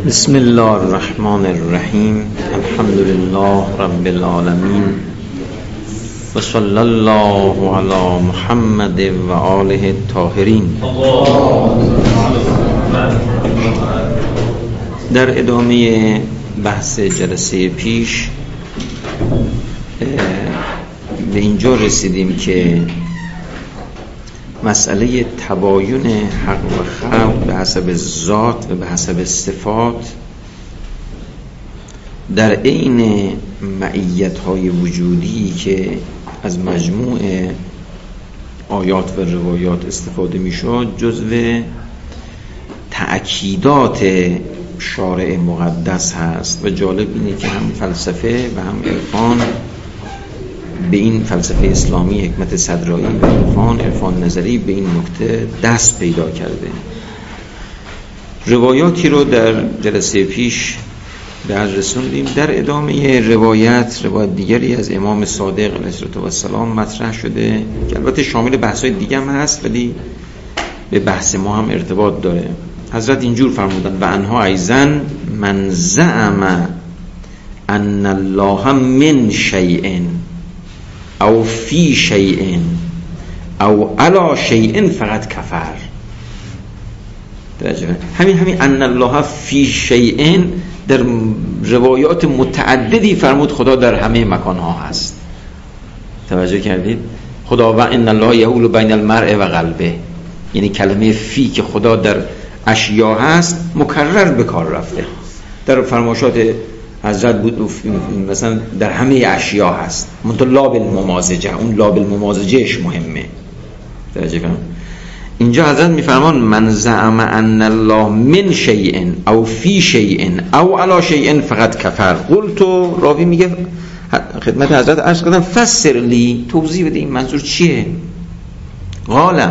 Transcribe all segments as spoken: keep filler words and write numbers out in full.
بسم الله الرحمن الرحیم. الحمد لله رب العالمین و صلی الله علی محمد و آله الطاهرین. در ادامه بحث جلسه پیش به اینجا رسیدیم که مسئله تباین حق و خلق به حسب ذات و به حسب صفات در عین معیت‌های وجودی که از مجموع آیات و روایات استفاده می‌شد جزو تأکیدات شارع مقدس هست و جالب اینه که هم فلسفه و هم عرفان به این فلسفه اسلامی حکمت صدرایی و عرفان عرفان نظری به این نکته دست پیدا کرده. روایاتی رو در جلسه پیش به حد رسوندیم. در ادامه روایت روایت دیگری از امام صادق علیه السلام مطرح شده که البته شامل بحث‌های دیگه هم هست ولی به بحث ما هم ارتباط داره. حضرت اینجور فرمودن: و انها ایزن من زعم ان الله من شیء او فی شیء او علی شیء فقط کفر. همین همین ان الله فی شیء در روایات متعددی فرمود خدا در همه مکانها هست. توجه کردید؟ خدا و ان الله یحول بین المرء و قلبه، یعنی کلمه فی که خدا در اشیا هست مکرر به کار رفته. در فرمایشات حضرت بود مثلا در همه اشیا هست، منتها لا بالممازجه، اون لا بالممازجهش مهمه. توجه کنم اینجا حضرت میفرمان من زعم ان الله من شیء او فی شیء او علی شیء فقط کفر. قلت، راوی میگه خدمت حضرت عرض کردم فسر لی، توضیح بده این منظور چیه؟ قال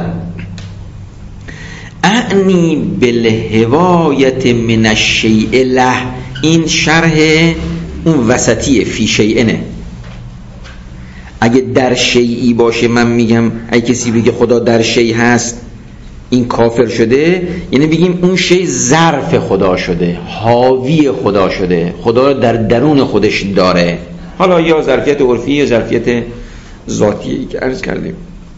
اعنی بالهوایت من الشیء له. این شرح اون وسطیه، فی شیئنه. اگه در شیئی باشه من میگم اگه کسی بگه خدا در شیء هست این کافر شده، یعنی بگیم اون شیء ظرف خدا شده، حاوی خدا شده، خدا در درون خودش داره، حالا یا ظرفیت عرفی یا ظرفیت ذاتیه که عرض کردیم.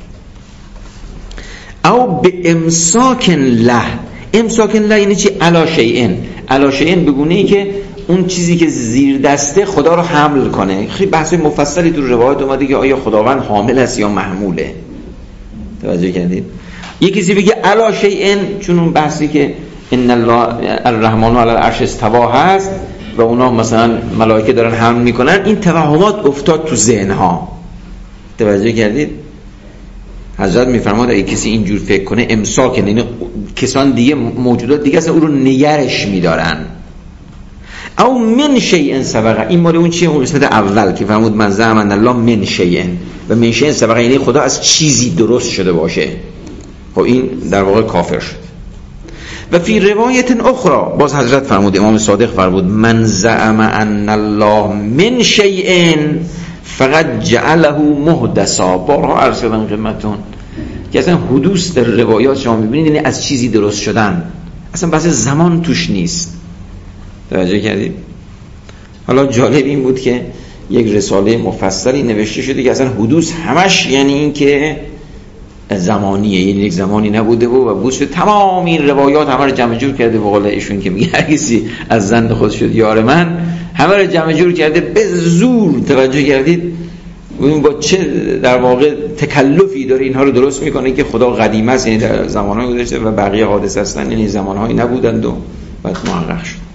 او به امساک له. امساک له یعنی چی؟ علی شیء. علی شیء بگونه ای که اون چیزی که زیر دسته خدا رو حمل کنه. خیلی بحث مفصلی تو روایات اومده که آیا خداوند حامل است یا محموله. توجه کردید؟ یکی کسی بگه علی شیء، چون اون بحثی که ان الله الرحمن علی العرش استوى هست و اونا مثلا ملائکه دارن حمل میکنن، این توهمات افتاد تو ذهنها. توجه کردید؟ حضرت میفرماد اگه کسی اینجور فکر کنه امساک، یعنی کسان دیگه موجودات دیگه اصلا او رو نگرش میدارن. او من شیء سبقه، این مال اون چیه؟ اون قسمت اول که فرمود من زعم ان الله من شیء و من شیء سبقه، یعنی خدا از چیزی درست شده باشه. خب این در واقع کافر شد. و فی روایت اخرى باز حضرت فرمود، امام صادق فرمود من زعم ان الله من شیء فقط جعله محدثا. بارها عرض کردم خدمتتون که اصلا حدوث در روایات شما میبینید یعنی از چیزی درست شدن، اصلا بحث زمان توش نیست. توجه کردید؟ حالا جالب این بود که یک رساله مفصلی نوشته شده که اصلا حدوث همش یعنی این که زمانیه، یعنی یک زمانی نبوده و بود شده تمام این روایات همه رو جمع جور کرده. به قول ایشون که میگه کسی از زند خود شد یار من، همه رو جمع جور کرده به زور. توجه کردید؟ ببین با چه در واقع تکلفی داره اینها رو درست میکنه که خدا قدیم است، یعنی در زمانهای گذشته و بقیه حادثه هستن، یعنی زمانهایی نبودند و بعد محقق شد.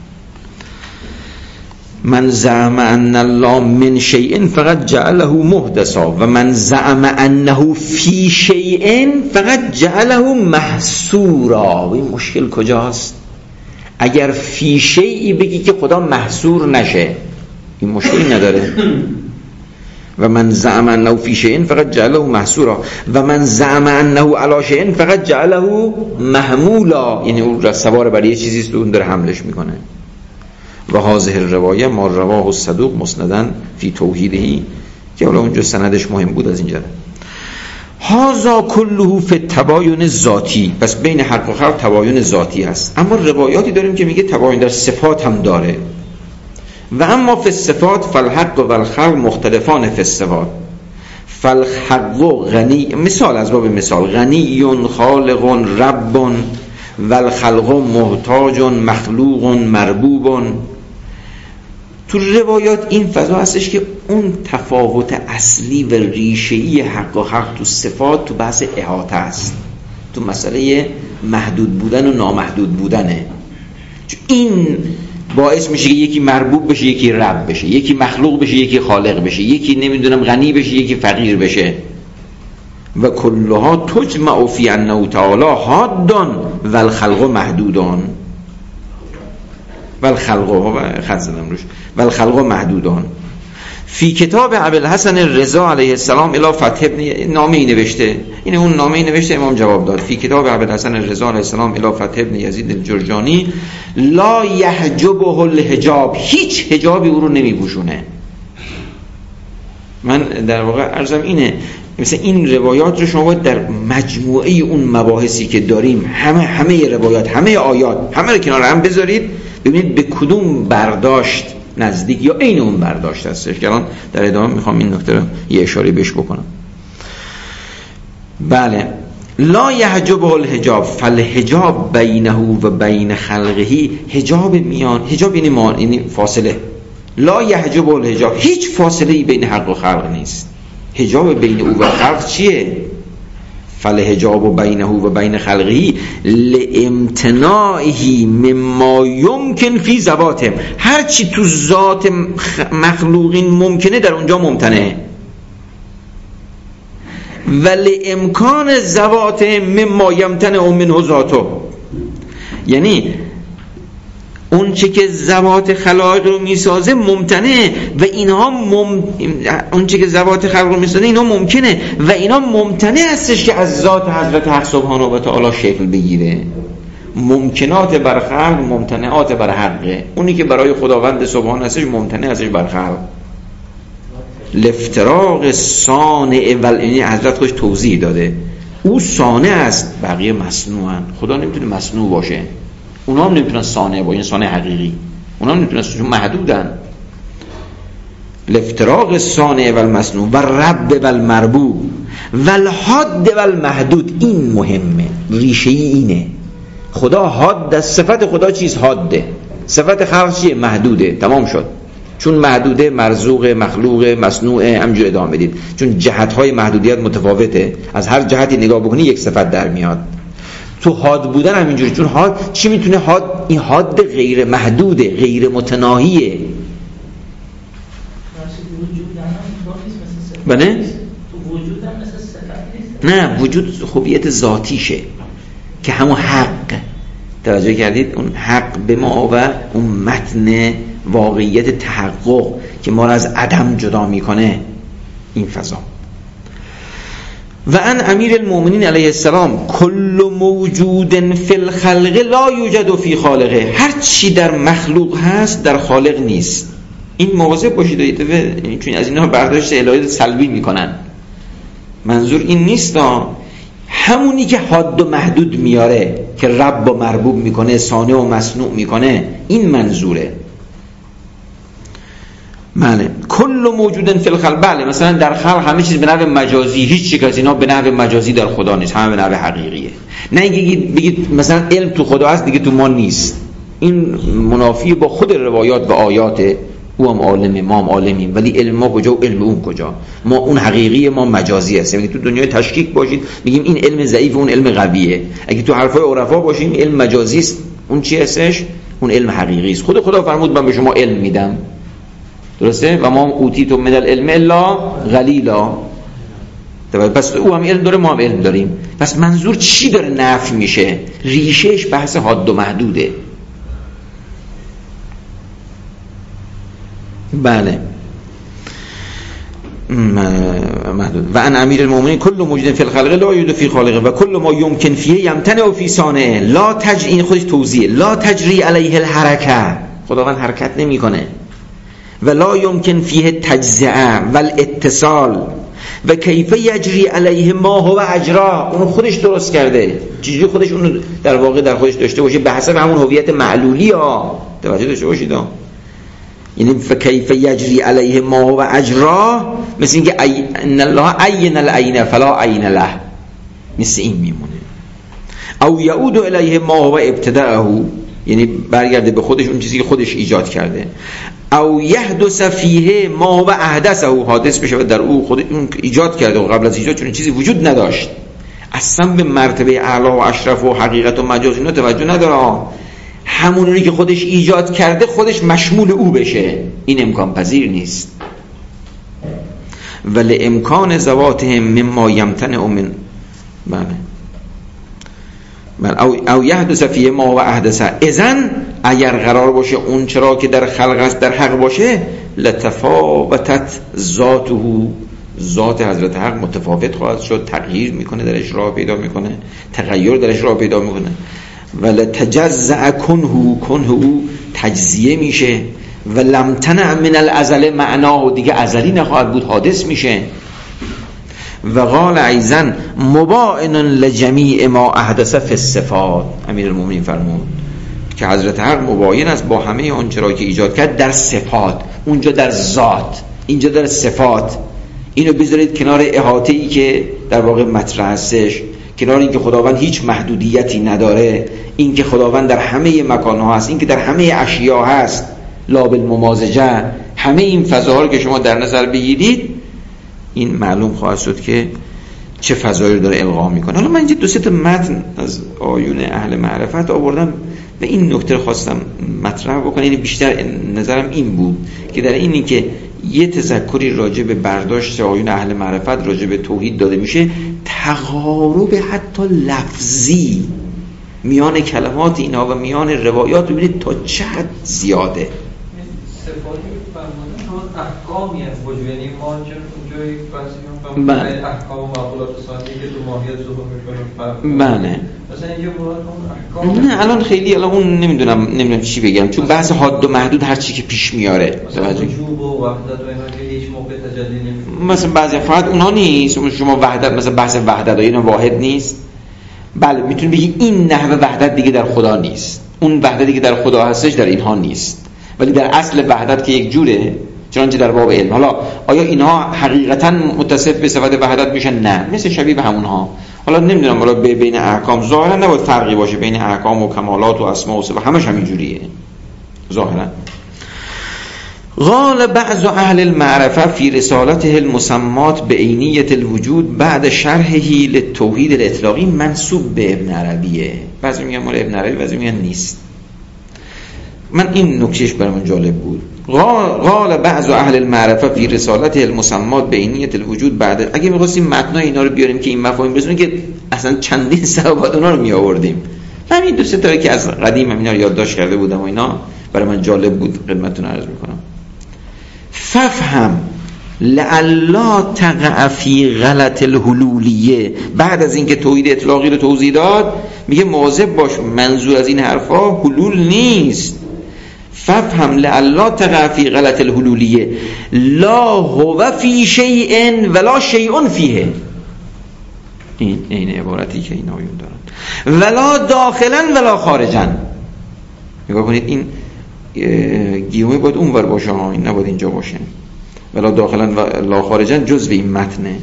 من زعم ان الله من شیء فقط جعله محدثا و من زعم انه فی شیء فقط جعله محصورا. این مشکل کجاست؟ اگر فی شیئی بگی که خدا محصور نشه این مشکلی نداره. و من زعم انه فی شیء فقط جعله محصورا و من زعم انه علی شیء فقط جعله محمولا، یعنی اون سوار بر یه چیزی است اون داره حملش میکنه. و هذه الروایه ما رواه الصدوق مسندن فی توحیدهی، که حالا اونجا سندش مهم بود از اینجا. هذا كله فی التباین ذاتی، پس بین حق و خلق تباین ذاتی هست. اما روایاتی داریم که میگه تباین در صفات هم داره. و اما فی الصفات فالحق و الخلق مختلفان فی الصفات. فالحق غنی، مثال از باب مثال، غنی خالق رب و الخلق محتاج مخلوق مربوب. تو روایات این فضا هستش که اون تفاوت اصلی و ریشه‌ای حق و خلق تو صفات تو بحث احاطه است، تو مسئله محدود بودن و نامحدود بودنه. این باعث میشه که یکی مربوب بشه، یکی رب بشه، یکی مخلوق بشه، یکی خالق بشه، یکی نمیدونم غنی بشه، یکی فقیر بشه. و کلها تجمع فی انه تعالی حادان و الخلق محدودان و الخلق خط زدم روش و الخلق محدودان. فی کتاب ابوالحسن رضا علیه السلام الی فتح ابن، نامه‌ای نوشته، این اون نامه‌ای نوشته امام جواب داد. فی کتاب ابوالحسن رضا علیه السلام الی فتح ابن یزید الجرجانی لا یحجبه الحجاب، هیچ حجابی او رو نمیپوشونه. من در واقع عرضم اینه، مثلا این روایات رو شما باید در مجموعه اون مباحثی که داریم، همه همه روایات، همه آیات، همه رو کنار هم بذارید، ببینید به کدوم برداشت نزدیک یا عین اون برداشت هستش که الان در ادامه میخوام این نکته رو یه اشاره بهش بکنم. بله، لا یحجبه الحجاب فالحجاب بینه و بین خلقه، حجاب میان، حجاب یعنی ما، یعنی فاصله. لا یحجبه الحجاب، هیچ فاصله‌ای بین حق و خلق نیست. حجاب بین او و خلق چیه؟ فالحجاب بینه و بین خلقه لامتناعه مما یمکن فی ذواتهم، هر چی تو ذات مخلوقین ممکنه در اونجا ممتنعه. ولی امکان ذوات مما یمتنع منه ذاته، یعنی اون چه که ذوات خلایق رو میسازه ممتنعه و اینها مم... اون چه که ذوات خلق رو میسازه اینا ممکنه و اینا ممتنع هستش که از ذات حضرت حق سبحانه و تعالی شکل بگیره. ممکنات بر خلق، ممتنعات بر حقه. اونی که برای خداوند سبحانه هستش ممتنع هستش بر خلق. الافتراق صانع و یعنی حضرت خودش توضیح داده او صانع است، بقیه مصنوعن. خدا نمیتونه مصنوع باشه، اونا هم نمیتونن صانع باشه، صانع حقیقی اونا هم نمیتونن، چون محدودن. الافتراق صانع و المصنوع و رب و المربوب و الحاد و المحدود. این مهمه، ریشه اینه. خدا حاد، صفت خدا چیز حاده، صفت خلق چیه؟ محدوده. تمام شد. چون محدوده، مرزوق، مخلوق، مصنوع، همینجور ادامه بدید. چون جهت‌های محدودیت متفاوته، از هر جهتی نگاه بکنی یک صفت در میاد. تو حاد بودن هم اینجوری، چون حاد چی میتونه حاد؟ این حاد غیر محدوده، غیر متناهیه. بله؟ نه، وجود خوبیت ذاتیشه که همون حق، توجه کردید؟ اون حق به ما و اون متن واقعیت تحقق که ما را از عدم جدا میکنه، این فضا. و ان امیر المؤمنین علیه السلام کل موجود فی الخلق لا یوجد فی خالقه، هر چی در مخلوق هست در خالق نیست. این مواظب باشید، چون از اینها برداشت الهی سلبی میکنن. منظور این نیست، همونی که حد و محدود میاره که رب و مربوب میکنه، صانع و مصنوع میکنه، این منظوره. بله، کل موجود فی الخلق. بله، مثلا در خلق همه چیز به نحو مجازی، هیچ چیز از اینا به نحو مجازی در خدا نیست، همه به نحو حقیقیه. نه اینکه بگید مثلا علم تو خدا هست دیگه تو ما نیست، این منافی با خود روایات و آیات. او هم عالمه، ما هم عالمیم، ولی علم ما کجا و علم اون کجا؟ ما اون حقیقی، ما مجازی هستیم. اگه تو دنیای تشکیک باشید میگیم این علم ضعیف، اون علم قویه. اگه تو حرفای عرفا باشیم علم مجازی است، اون چی هستش؟ اون علم حقیقی است. خود خدا فرمود من به شما علم میدم، درسته؟ و ما اوتیتم من العلم الا قلیلا. پس او هم علم داره، ما هم علم داریم. پس منظور چی داره نفی میشه؟ ریشهش بحث حد و محدوده. بله، محدود. و ان امیر المؤمنین کل موجود فی الخلق لا یوجد فی خالقه و کل ما یمکن فیه یمتنع فی صانعه لا تجری، این خودش توضیحه، لا تجری علیه الحرکه، خداوند حرکت نمیکنه. ولا يمكن فيه تجزئه والاتصال و کیف یجری علیه ما هو اجرا. اون خودش درست کرده، چیزی خودش اون در واقع در خودش داشته باشه به حسب همون هویت معلولی ها. توجه داشته باشید ها. یعنی فکیف یجری علیه ما هو اجرا، مثل اینکه ان الله عین العین فلا عین له، مثل این میمونه. او یعود الیه ما هو ابتدأه، یعنی برگرده به خودش اون چیزی که خودش ایجاد کرده. او یحدث فیه ما هو احدثه، حادث بشه و در او خود اون ایجاد کرده و قبل از ایجاد چون چیزی وجود نداشت. اصلا به مرتبه اعلی و اشرف و حقیقت و مجاز اینا توجه نداره. همونی که خودش ایجاد کرده خودش مشمول او بشه، این امکان پذیر نیست. ولی امکان ذواتهم مما یمتنع من بله بله او او یحدث فیه ما و احدثه. اذن اگر قرار باشه اون چرا که در خلق است در حق باشه، لتفاوتت ذاته، ذات حضرت حق متفاوت خواهد شد، تغییر میکنه، درش راه پیدا میکنه، تغییر درش راه پیدا میکنه. ولا تجزع کنه، کنه او تجزیه میشه. و لم تنع من الازل معناه، دیگه ازلی نخواهد بود، حادث میشه. و قال ایضا مباین لجمیع ما احدث فی الصفات. امیرالمومنین فرمود که حضرت حق مباین است با همه اون چرا که ایجاد کرد در صفات. اونجا در ذات، اینجا در صفات. اینو بذارید کنار احاطه‌ای که در واقع مطرح هستش، کنار این که خداوند هیچ محدودیتی نداره، این که خداوند در همه مکان‌ها هست، این که در همه اشیا هست، لا بالممازجه. همه این فضاها رو که شما در نظر بگیرید، این معلوم خواهد شد که چه فضایی رو داره القا میکنه. حالا من اینجا دو سه تا متن از آیون اهل معرفت آوردم و این نکته خواستم مطرح بکنم. یعنی بیشتر نظرم این بود که در اینی که یه تذکری راجع به برداشت آیون اهل معرفت راجع به توحید داده میشه، تقارب حتی لفظی میان کلمات اینا و میان روایات ببینید تا چه حد زیاده. صفاتی فرمودن شما احکامی از وجود، یعنی ما اونجا یک بحثی هم فرمودن احکام و معقولات ثانی که تو ماهیت ظهور میکنن. بله مثلا اینجا مراد اون احکام نه الان خیلی الان اون نمیدونم نمیدونم چی بگم، چون بحث حد و محدود هر چی که پیش میاره مثلا وجوب و وحدت و اینا که هیچ موقع تجلی نمیکنه. مثلا بعضی فقط اونها نیست. شما وحدت مثلا بحث وحدت اینا واحد نیست. بله میتونی بگی این نحوه وحدت دیگه در خدا نیست، اون وحدتی که در خدا هستش در اینها نیست، ولی در اصل وحدت که یک جوره، چنانچه در باب علم. حالا آیا اینها حقیقتا متصف به صفت وحدت میشن؟ نه، مثل شبیه به همونها. حالا نمیدونم حالا بین احکام ظاهرا نباید فرقی باشه بین احکام و کمالات و اسماء و صفات، همش همین جوریه ظاهرا. قال بعض اهل المعرفه فی رسالته المسمات بعینیت الوجود بعد شرحه للتوحید الاطلاقی منسوب به ابن عربیه. بعضی میگن مال ابن عربی، بعضی میگن نیست. من این نکتهش برام جالب بود. قال بعض اهل المعرفه فی رسالته المسمات بعینیت الوجود بعد. اگه می‌خواستیم متنای اینا رو بیاریم که این مفاهیم بزنیم که اصلا چندین سال بعد اونا رو می آوردیم. همین دو سه تا که از قدیم اینا رو یادداشت کرده بودم و اینا برای من جالب بود خدمتتون عرض می‌کنم. ففهم لعلا تقع فی غلط الحلولیه. بعد از اینکه توحید اطلاقی رو توضیح داد میگه مواظب باش، منظور از این حرفا حلول نیست. ففهم لعلا تقع فی غلط الحلولیه لا هو فی شیء ولا شیء فیه. این این عبارتی که اینا آیون دارن. ولا داخلا ولا خارجا. نگاه کنید این گیومه باید اونور باشه، این نباید اینجا باشه. ولا داخلا و لا خارجا جزو این متنه.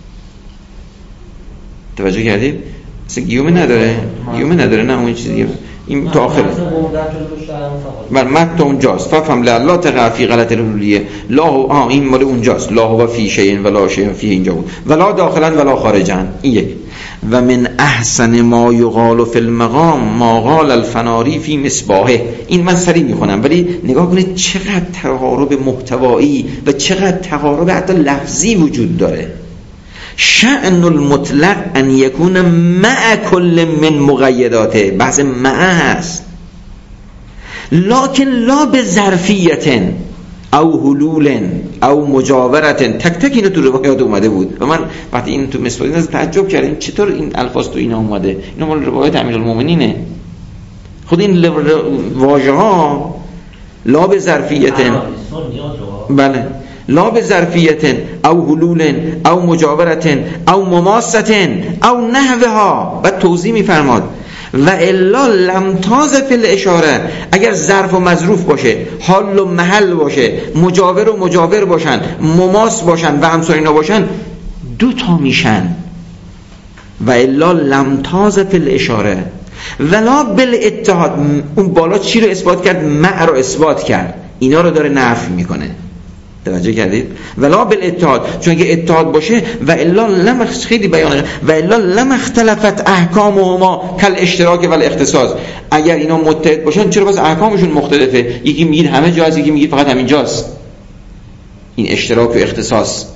توجه کردید؟ اصلا گیومه نداره، گیومه نداره، نه اون چیزی این تا آخره. بر متن اونجاست. ففهم لا تقع فی غلط الحلولیه لا ها این مال اونجاست. لا هو فی شیء ولا شیء فیه اینجا بود. ولا داخلا ولا خارجا. این یک. و من احسن ما یقال فی المقام ما قال الفناری فی مصباحه. این من سریع میخونم ولی نگاه کنید چقدر تقارب محتوایی و چقدر تقارب حتی لفظی وجود داره. شأن المطلق ان یکون مع کل من مقیداته. بحث مع است لکن لا به ظرفیت او حلول او مجاورت. تک تک اینو تو روایات اومده بود و من وقتی این تو مصباح دیدم تعجب کردم چطور این الفاظ تو اینا اومده. اینا مال روایات امیرالمومنینه. خود این واژه ها لا به ظرفیت، بله، لا به ظرفیت او حلول او مجاورت او مماست او نحوها. و توضیح میفرماد و الا لم تاز فی الاشاره، اگر ظرف و مظروف باشه، حال و محل باشه، مجاور و مجاور باشن، مماس باشن و امثال اینا باشن، دو تا میشن. و الا لم تاز فی الاشاره ولا بالاتحاد. اون بالا چی رو اثبات کرد؟ مع رو اثبات کرد، اینا رو داره نفی میکنه. توجه کردید؟ ولا بالاتحاد، چون اگه اتحاد باشه و الا لم، خیلی بیانه، و الا لم اختلفت احکامهما کل اشتراک و الاختصاص. اگر اینا متحد باشن چرا باز احکامشون مختلفه؟ یکی میگه همه جا هست، یکی میگه فقط همین جاست. این اشتراک و اختصاص.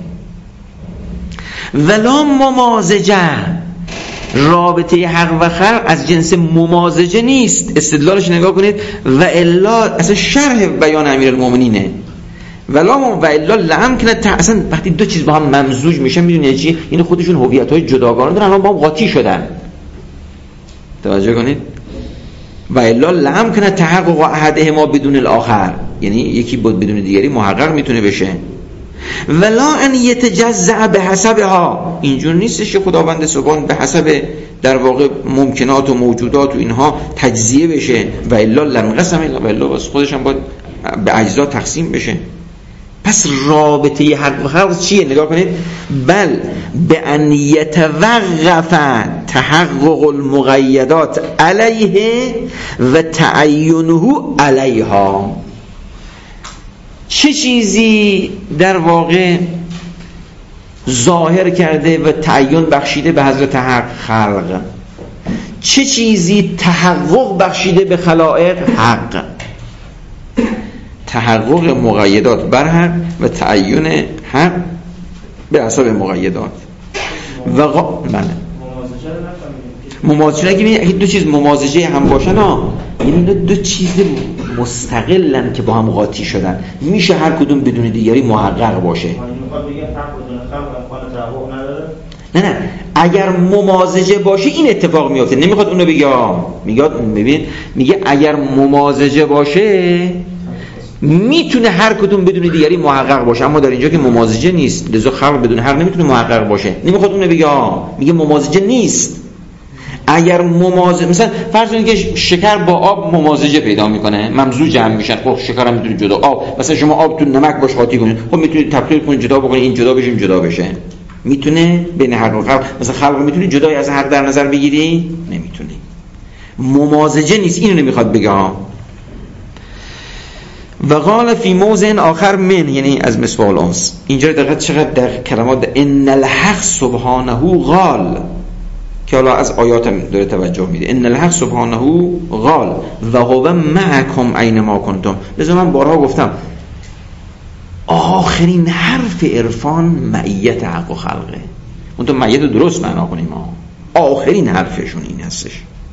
ولا ممازجه، رابطه حق و خلق از جنس ممازجه نیست. استدلالش نگاه کنید. و الا اصلا شرح بیان امیرالمومنینه. ولا و الا لم کنه، اصلا وقتی دو چیز با هم ممزوج میشن میدونید چی؟ این خودشون هویت‌های جداگانه دارن، الان با هم قاطی شدن. توجه کنید. و الا لم کنه تحقق احدهما بدون الاخر، یعنی یکی بود بدون دیگری محقق میتونه بشه. ولا ان یتجزع به حسبها، اینجور نیستش که خداوند سبحان به حسب در واقع ممکنات و موجودات و اینها تجزیه بشه. و الا لنقسم، و الا بس خودش هم باید به اجزا تقسیم بشه. پس رابطه حق و خلق چیه؟ نگاه کنید. بل به ان یتوقف تحقق المقیدات علیه و تعینه علیها. چه چیزی در واقع ظاهر کرده و تعین بخشیده به حضرت حق خلق؟ چه چیزی تحقق بخشیده به خلائق حق؟ تحقق مقیدات بر حق و تعین حق به حسب مقیدات. و غا... بله ممازجه اگه اگه دو چیز ممازجه هم باشن ها، یعنی دو چیز مستقلن که با هم قاطی شدن، میشه هر کدوم بدون دیگری محقق باشه. نه نه اگر ممازجه باشه این اتفاق میفته. نمیخواد اونو بگه، میگه ببین میگه اگر ممازجه باشه میتونه هر کدوم بدون دیگری محقق باشه، اما در اینجا که ممازجه نیست، لذا خلق بدون حق نمیتونه محقق باشه. نمیخواد اونو بگه، میگه ممازجه نیست. اگر ممازجه، مثلا فرض کنید که شکر با آب ممازجه پیدا میکنه، ممزوج هم میشن، خب شکر هم میتونه جدا، آب مثلا شما آب تو نمک باش قاطی کنید، خب میتونید تفکیک کنید جدا بکنید، این جدا بشه این جدا بشه. میتونه بین حق و خلق، مثلا خلق میتونی جدای از حق در نظر بگیری؟ نمیتونی. ممازجه نیست، اینو نمیخواد بگه. و قال فی موضع آخر من، یعنی از مصباح الانس. اینجا دقت چقدر در کلمات ان الحق سبحانه قال، که حالا از آیاتم داره توجه میده. ان الحق سبحانه قال و هو معکم اینما کنتم. لذا من بارها گفتم آخرین حرف عرفان معیت حق و خلقه. اون تو معیت درست معنا کنیم، آخرین حرفشون این هستش.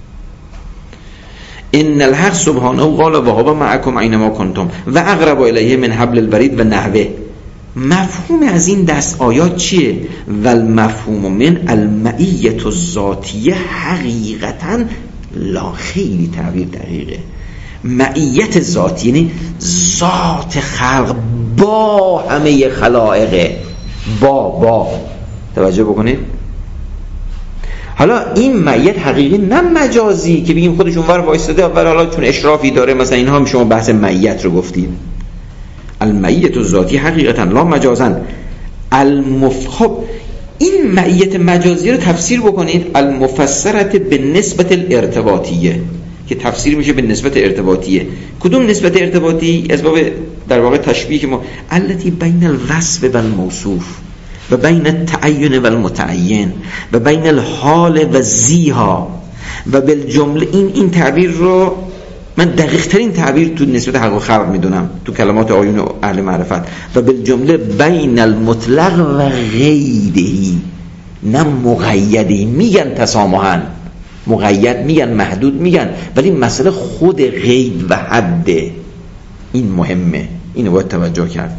ان الحق سبحانه قال و هو معکم اینما کنتم و اقرب الیه من حبل الورید و نحوه. مفهوم از این دست آیات چیه؟ و المفهوم من المعیت الذاتیه حقیقتا لا، خیلی تعبیر دقیقه. معیت ذاتی یعنی ذات خلق با همه خلائقه، با با توجه بکنید. حالا این معیت حقیقی نه مجازی که بگیم خودش اونور وایستاده اول حالا چون اشرافی داره مثلا اینها هم شما بحث معیت رو گفتید. المعیت الذاتی حقیقتا لا مجازن المفخب. این معیت مجازی رو تفسیر بکنید المفسرت به نسبت الارتباطیه، که تفسیر میشه به نسبت ارتباطیه. کدوم نسبت ارتباطی؟ از باب در واقع تشبیه که ما التی بین الوصف و الموصوف و بین التعین و المتعین و بین الحال و زیها و بالجمله. این این تعبیر رو من دقیق ترین تعبیر تو نسبت حق و خلق میدونم تو کلمات آیون اهل معرفت. و بالجمله بین المطلق و غیرهی، نه مقیدی. میگن تسامحاً مقید، میگن محدود، میگن، ولی مسئله خود قید و حد این مهمه، اینو باید توجه کرد.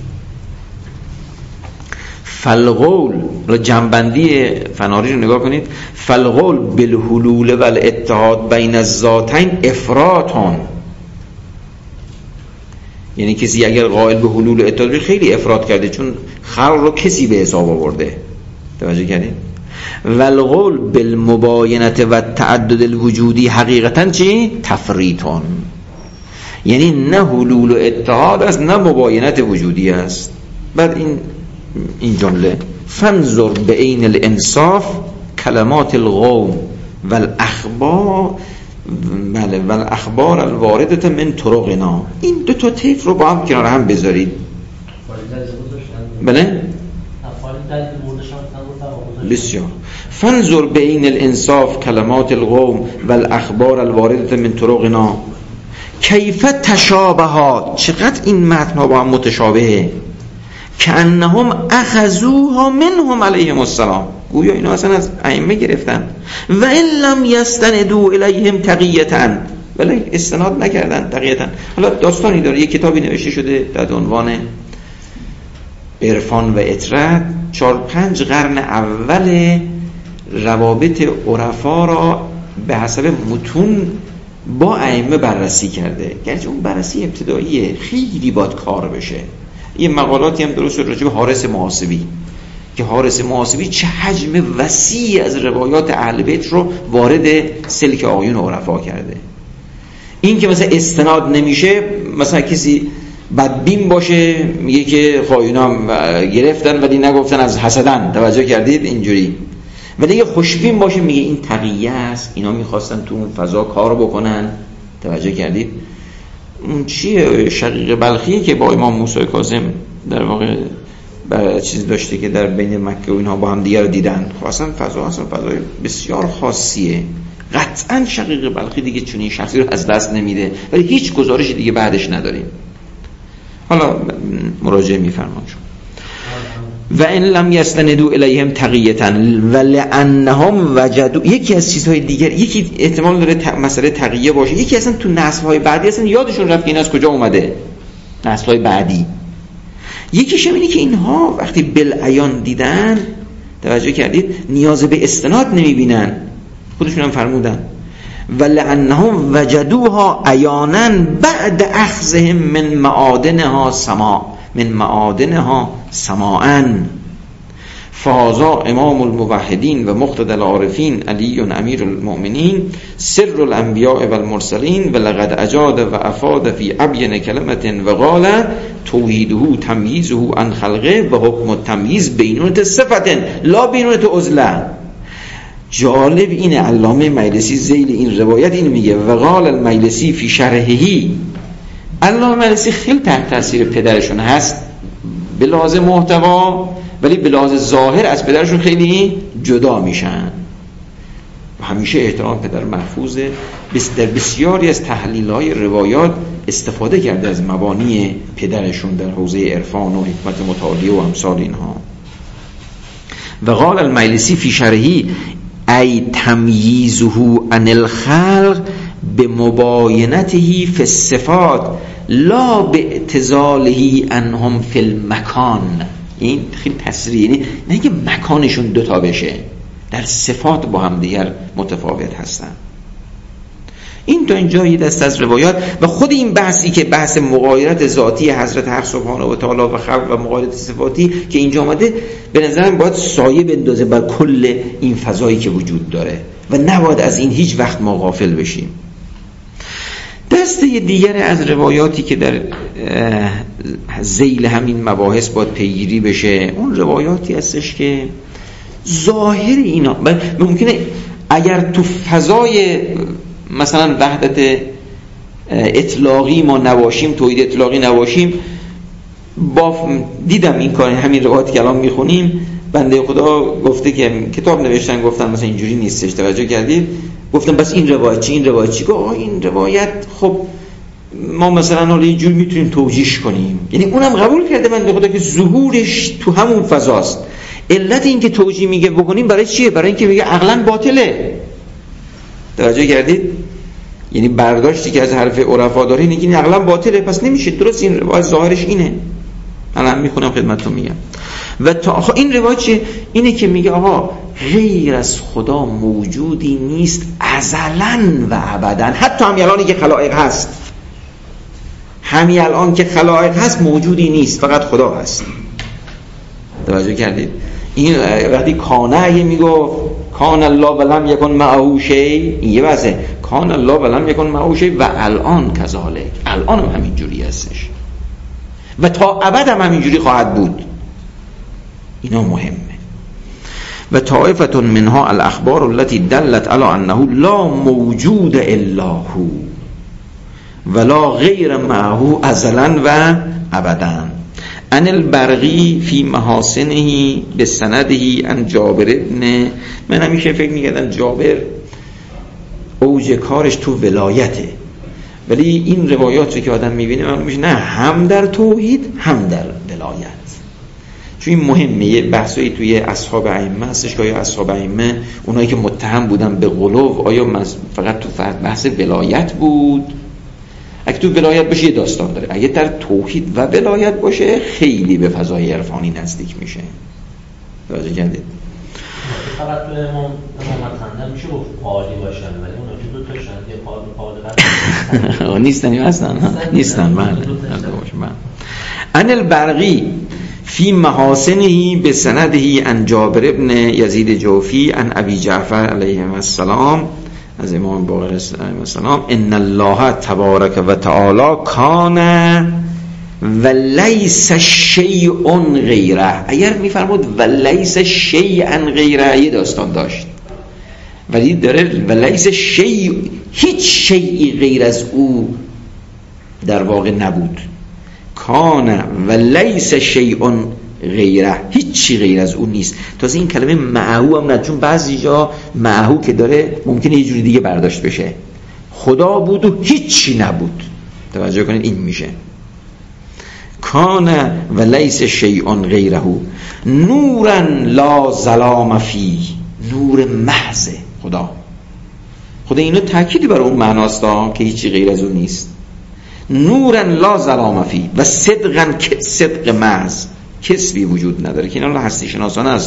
فالقول را جنبندی فناری رو نگاه کنید. فالقول بالحلول و الاتحاد بین الذاتین افراطون. یعنی کسی اگر قائل به حلول و اتحاد خیلی افراد کرده، چون خلق رو کسی به حساب آورده. توجه کردین؟ والقول بالمباینه و تعدد الوجودی حقیقتا چی؟ تفریطون، یعنی نه حلول و اتحاد است نه مباینت وجودی است. بعد این این جمله فانظر بعین الانصاف کلمات القوم والاخبار بله والاخبار الوارده من طرقنا. این دو تا طیف رو با هم کنار هم بذارید. بله بسیار. فانظر بعین الانصاف کلمات القوم والاخبار الوارده من طرقنا کیف تشابهات، چقدر این متن ها با هم متشابهه. کانهم اخذوها منهم علیهم السلام، گویا اینا اصلا از ائمه گرفتن. و ان لم یستندوا الیهم تقیتا، ولی استناد نکردن تقیتا. حالا داستانی داره، یک کتابی نوشته شده تحت عنوان عرفان و اطرت، چهار پنج قرن اول روابط عرفا را به حسب متون با ائمه بررسی کرده. گرچه اون بررسی ابتداییه، خیلی باید کار بشه. یه مقالاتی هم درست شد راجع به حارث محاسبی که حارث محاسبی چه حجم وسیع از روایات اهل بیت رو وارد سلک آیون عرفا کرده. این که مثلا استناد نمیشه، مثلا کسی بدبین باشه میگه که خائنا گرفتن ولی نگفتن از حسدن، توجه کردید اینجوری. ولی اگه خوشبین باشه میگه این تقیه است، اینا میخواستن تو اون فضا کار بکنن، توجه کردید. اون چیه شقیق بلخی که با امام موسی کاظم در واقع چیز داشته که در بین مکه و اینها با هم دیگر رو دیدن، خب اصلا فضا اصلا فضای بسیار خاصیه. قطعا شقیق بلخی دیگه چنین شخصی رو از دست نمیده، ولی هیچ گزارش دیگه بعدش نداریم. حالا مراجعه میفرمان شما. و ان لم یستندوا الیهم تقیتا ولانهم وجدوا، یکی از چیزهای دیگر، یکی احتمال داره ت... مسئله تقیه باشه، یکی اصلا تو نسل‌های بعدی اصلا یادشون رفت که این از کجا اومده، نسل‌های بعدی. یکیش اینه که اینها وقتی بالعیان دیدن، توجه کردید، نیاز به استناد نمیبینن، خودشون هم فرمودن ولانهم وجدوها عیانا بعد اخذهم من معادنها سما من معادنها سماعا. فهذا امام الموحدین و مقتدی العارفین علی امیر المؤمنین سر الانبیاء والمرسلین و لقد اجاد و افاد فی ابین کلمه و قال توحیده تمییزه عن خلقه و حکم التمییز بینونت صفت لا بینونت عزله. جالب اینه، علامه مجلسی ذیل این روایت این میگه و قال المجلسی فی شرحه، علامه مجلسی خیلی تحت تاثیر پدرشون هست به لحاظ محتوا، ولی به لحاظ ظاهر از پدرشون خیلی جدا میشن. همیشه احترام پدر محفوظه، در بسیاری از تحلیل‌های روایات استفاده کرده از مبانی پدرشون در حوزه عرفان و حکمت متعالیه و امثال اینها. و قال المجلسی فی شرحه ای تمییزه عن الخلق بمباینته فی الصفات لا باعتزاله عنهم فی المکان. این خیلی تصریح، یعنی نه که مکانشون دوتا بشه، در صفات با هم دیگر متفاوت هستن. این تا اینجا یه دست از روایات و خود این بحثی که بحث مغایرت ذاتی حضرت حق سبحانه و تعالی و خلق و مغایرت صفاتی که اینجا آمده، به نظرم باید سایه بندازه بر کل این فضایی که وجود داره و نباید از این هیچ وقت ما غافل بشیم. دسته دیگر از روایاتی که در ذیل همین مباحث باید پیگیری بشه، اون روایاتی هستش که ظاهر اینا ممکنه اگر تو فضای مثلا وحدت اطلاقی ما نباشیم، توحید اطلاقی نباشیم، با دیدم این کار، همین روایاتی که الان میخونیم، بنده خدا گفته که کتاب نوشتن گفتن مثلا اینجوری نیستش، توجه کردید؟ گفتم بس این روایت چی این روایت چی؟ گفت این روایت خب ما مثلا حالا یه جور میتونیم توجیهش کنیم، یعنی اونم قبول کرده بنده خدا که ظهورش تو همون فضاست. علت این که توجیه میگه بکنیم برای چیه؟ برای اینکه میگه عقلاً باطله. توجه کردید؟ یعنی برداشتی که از حرف عرفا داره اینه که عقلاً باطله، پس نمیشه درست این روایت ظاهرش اینه. الان میخونم خدمتتون میگم. و تا این روایت چیه؟ اینه که میگه آقا غیر از خدا موجودی نیست ازلاً و ابداً، حتی هم الانی که خلائق هست، همین الان که خلائق هست موجودی نیست، فقط خدا هست. توجه کردید؟ این وقتی کانه اگه میگفت کان الله ولم یکن معه شیء، این یه واسه کان الله ولم یکن معه شیء و الان کذالک، الان هم همین جوری هستش و تا ابد هم همین جوری خواهد بود. اینا مهمه. و طائفة منها الاخبار التي دلت على انه لا موجود الا هو ولا غیر معه ازلا و ابدا. ان البرقی فی محاسنه بسنده عن جابر ابن، من همیشه فکر می‌کردم جابر اوج کارش تو ولایته، ولی این روایات رو که آدم می‌بینه معلوم میشه نه، هم در توحید هم در ولایت. چون این مهمه. یه بحثایی توی اصحاب ائمه هستش که آیا اصحاب ائمه اونایی که متهم بودن به غلو آیا فقط تو فرد بحث ولایت بود؟ اگه تو ولایت باشه یه داستان داره، اگه در توحید و ولایت باشه خیلی به فضای عرفانی نزدیک میشه. توجه کردید؟ فقط تو امام امامت خندم میشه گفت قالی باشن، ولی اونا که دو تاشن یه قالی قالی قالی نیستن اصلا نیستن. بله ان البرقی فی محاسنه بسنده عن جابر ابن یزید جوفی عن ابی جعفر علیه السلام از امام باقر علیه السلام ان الله تبارک و تعالی کان و لیس شیء غیره. اگر میفرمود و لیس شیئا غیره یه داستان داشت، ولی داره و لیس شیء، هیچ شیئی غیر از او در واقع نبود. کان و لیس شیء غیره، هیچی غیر از اون نیست. تازه این کلمه معهو هم نه، چون بعضی جا معهو که داره ممکنه یه جوری دیگه برداشت بشه. خدا بود و هیچی نبود. توجه کنید این میشه کان و لیس شیء غیره نورا لا ظلام فی، نور محض خدا. خدا اینو تأکیدی برای اون معناست که هیچی غیر از اون نیست. نورا لا ظلام فی و صدقا، صدق محض، کسبی وجود نداره که اینا هستی شناسانه است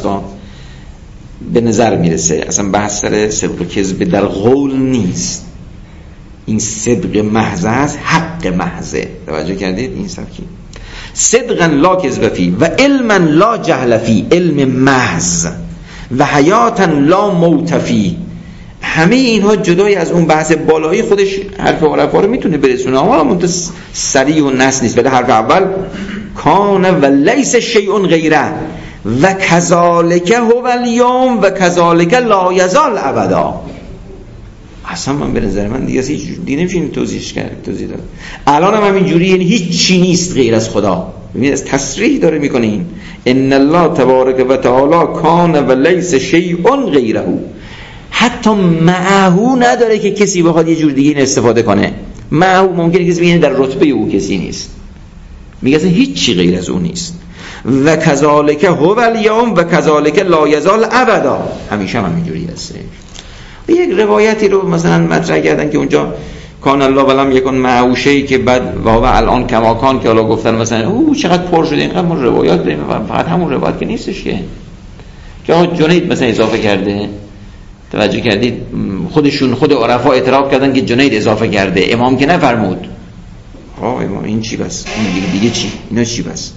به نظر میرسه. اصلا بحث سر صدق و کذب در قول نیست، این صدق محض است، حق محضه. توجه کردید؟ این سبکی صدقا لا کذب فی و علما لا جهل فی، علم محض، و حیاتا لا موت فی. همه اینها جدای از اون بحث بالایی خودش حرف عرفا رو میتونه برسونه، اما منتها سریع و نص نیست. ولی حرف اول کان و لیس شیء غیره و کذالک هو الیوم و کذالک لا یزال ابدا. اصلا من به نظر من دیگه هیچ دیگه نمیشه این توضیحش کرد، توضیح داد. الان هم همین جوری، یعنی هیچ چی نیست غیر از خدا. ببینید از تصریح داره میکنه این ان الله تبارک و تعالی کان و لیس شیء غیره. حتی معهو نداره که کسی بخواد یه جور دیگه این استفاده کنه. معهو ممکنه کسی بگه در رتبه او کسی نیست، میگه اصلا هیچ چی غیر از اون نیست. و کذالک هو الیوم و کذالک لا یزال ابدا، همیشه هم همینجوری هست. یک روایتی رو مثلا مطرح کردن که اونجا کان الله ولم یکن معه شیء که بعد و الان کما کان، که حالا گفتن مثلا او چقدر پر شده اینقدر ما روایات داریم، فقط همون روایت که نیستش که که جنید مثلا اضافه کرده. توجه کردید؟ خودشون خود عرفا اعتراف کردن که جنید اضافه کرده، امام که نفرمود. آه امام این چی بس؟ این دیگه, دیگه چی؟ اینا چی بس؟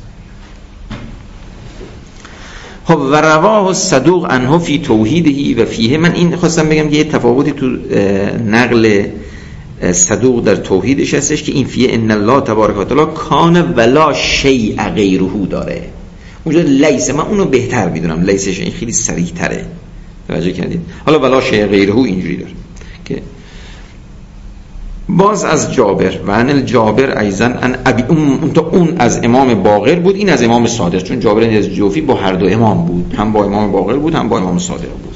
خب و رواه الصدوق عنه فی توحیده و فیه. من این خواستم بگم که یه تفاوتی تو نقل صدوق در توحیدش هستش که این فیه ان الله تبارک و تعالی کان ولا شیء غیره داره. اونجا لیس، من اونو بهتر میدونم، لیسش این خیلی صریح تره. توجه کردید؟ حالا ولا شیء غیره اینجوری داره که باز از جابر و عن الجابر ایضا ان ابی، اون تا اون از امام باقر بود، این از امام صادق، چون جابر از جوفی با هر دو امام بود، هم با امام باقر بود هم با امام صادق بود.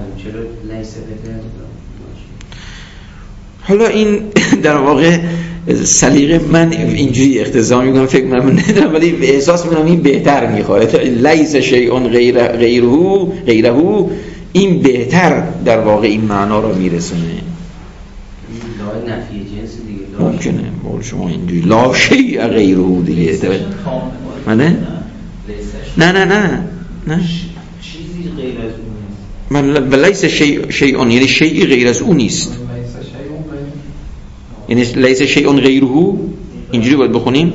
حالا این در واقع سلیقه من اینجوری اقتضا میکنم، فکر من ندارم ولی احساس میکنم این بهتر میخوره. لیس شیء غیر غیره غیره این بهتر در واقع این معنا رو میرسونه. لا نفی جنس دیگه ممکنه بول شما اینجوری لا شیء غیره دیگه منه؟ نه نه نه نه چیزی غیر از اون نیست. من لیس شیء شیء یعنی شیء غیر از اون نیست، یعنی لیس شیء غیره اینجوری باید بخونیم.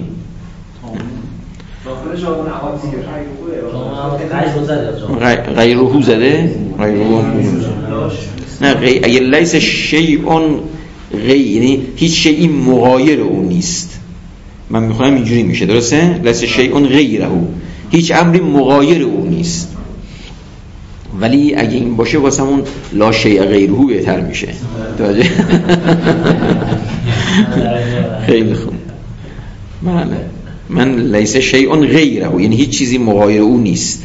غیرهو زده غیرهو نه غیر اگه لیس شیئون غیر یعنی هیچ شیئی مغایر اون نیست. من میخونم اینجوری میشه درسته؟ لیس شیئون غیرهو هیچ امری مغایر اون نیست. ولی اگه این باشه واسمون لا شیء غیرهو بهتر میشه. توجه؟ خیلی خوب. بله من لیس شیء غیره یعنی هیچ چیزی مغایر او نیست.